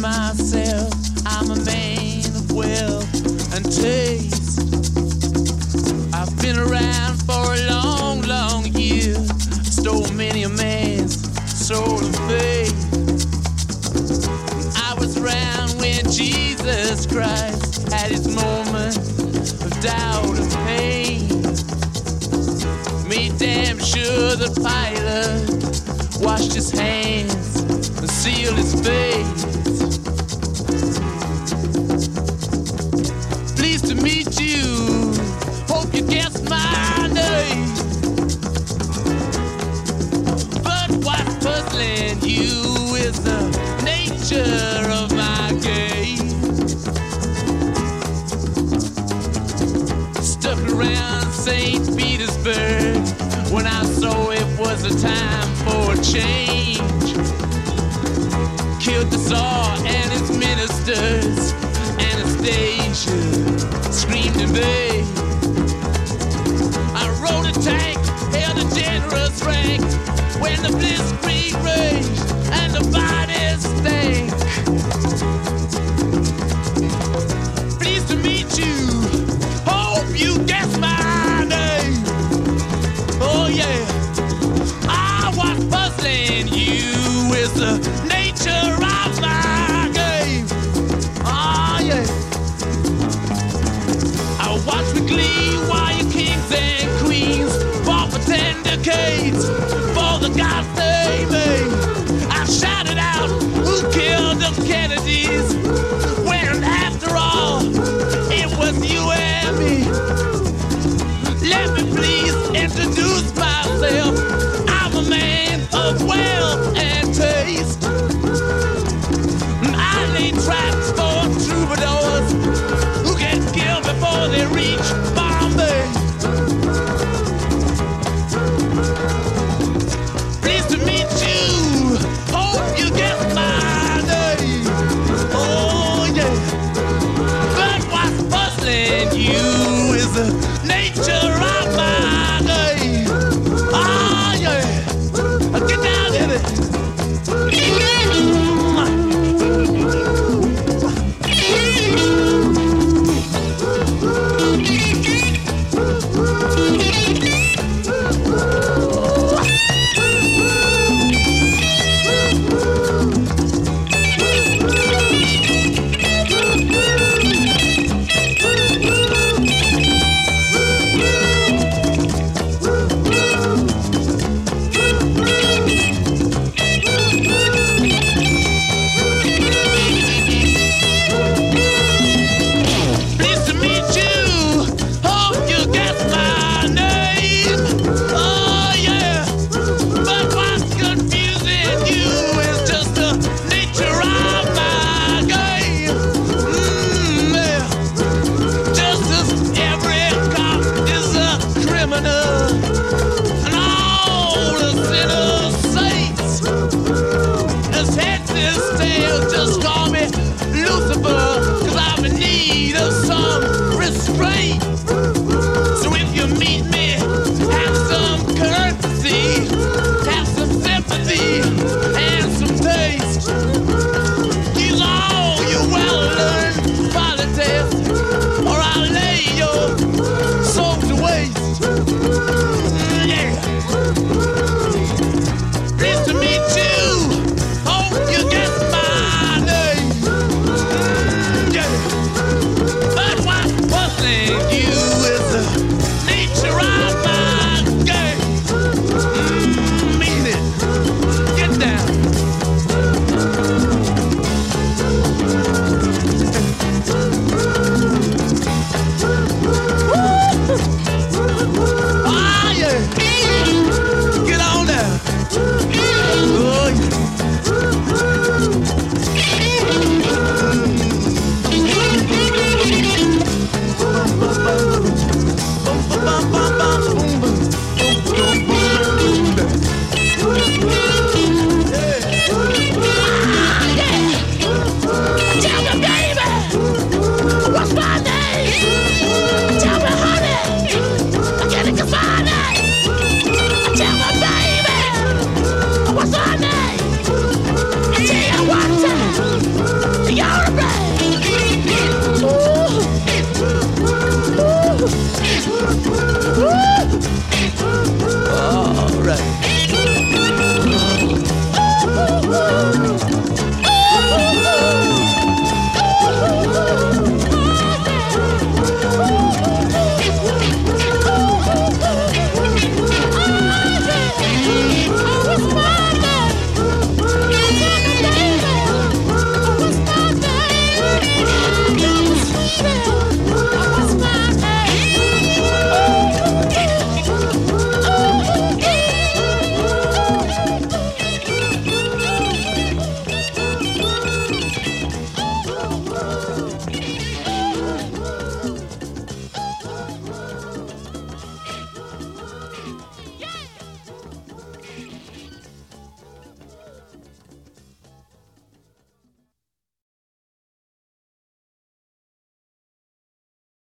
myself I'm a man of wealth and taste. I've been around for a long, long year. Stole many a man's soul of faith. I was around when Jesus Christ had his moment of doubt and pain. Made damn sure the Pilate washed his hands and sealed his face. Pleased to meet you, hope you guessed my name. But what's puzzling you is the nature of my game. Stuck around St. Petersburg when I saw it was a time for a change. Killed the Tsar and his ministers. Anastasia screamed in vain.